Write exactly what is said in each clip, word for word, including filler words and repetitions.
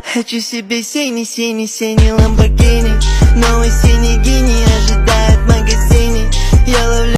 Хочу себе синий-синий-синий Ламборгини. Новый синий гений ожидает в магазине. Я ловлю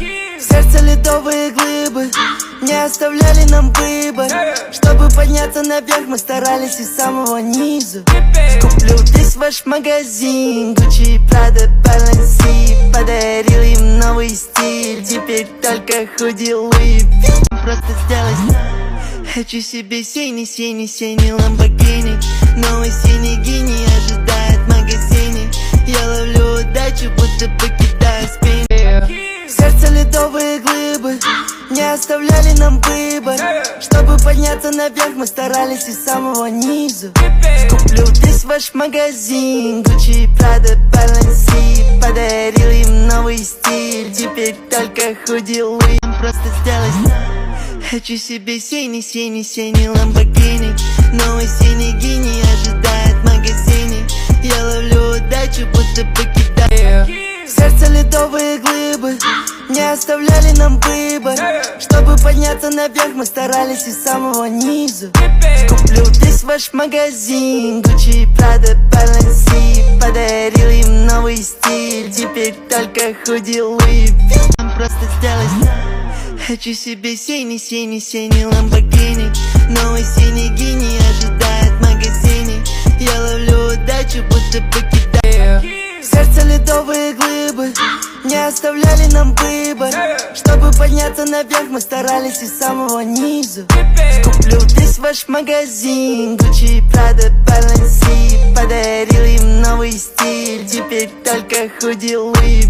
в сердце ледовые глыбы, не оставляли нам выбор. Чтобы подняться наверх, мы старались из самого низу. Куплю весь ваш магазин, Гуччи, Прада, Баланси. Подарил им новый стиль, теперь только худи Луи. Просто сделать. Хочу себе синий-синий-синий Ламборгини. Новый синий гений ожидает в магазине. Я ловлю удачу, будто покидаю спину. В сердце ледовые глыбы, не оставляли нам выбор. Чтобы подняться наверх, мы старались из самого низу. Куплю весь ваш магазин, Гуччи, Прада, Баланси. Подарил им новый стиль, теперь только худи Луи. Просто сделать. Хочу себе синий-синий-синий Ламборгини. Новый синий гений ожидает в магазине. Я ловлю удачу, будто покидаю. В сердце ледовые глыбы, не оставляли нам выбор. Чтобы подняться наверх, мы старались из самого низу. Куплю весь ваш магазин, Гуччи, Прада, Баланси. Подарил им новый стиль, теперь только худи Луи. Просто сделать. Хочу себе синий-синий-синий Ламборгини. Новый синий гений ожидает в магазине. Я ловлю удачу, будто покидаю. В сердце ледовые глыбы, не оставляли нам выбор. Чтобы подняться наверх, мы старались из самого низу. Куплю весь ваш магазин, Гуччи, Прада, Баланси. Подарил им новый стиль, теперь только худи Луи.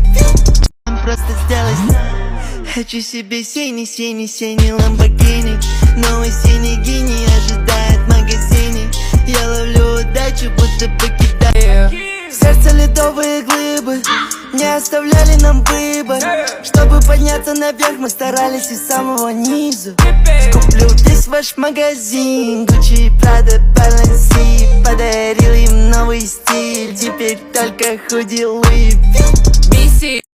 Просто сделать. Хочу себе синий-синий-синий Ламборгини. Новый синий гений ожидает в магазине. Я ловлю удачу, будто покидаю. В сердце ледовые глыбы, не оставляли нам выбор. Чтобы подняться наверх, мы старались из самого низу. Куплю весь ваш магазин, Гуччи, Прада, Баланси. Подарил им новый стиль, теперь только худи Луи.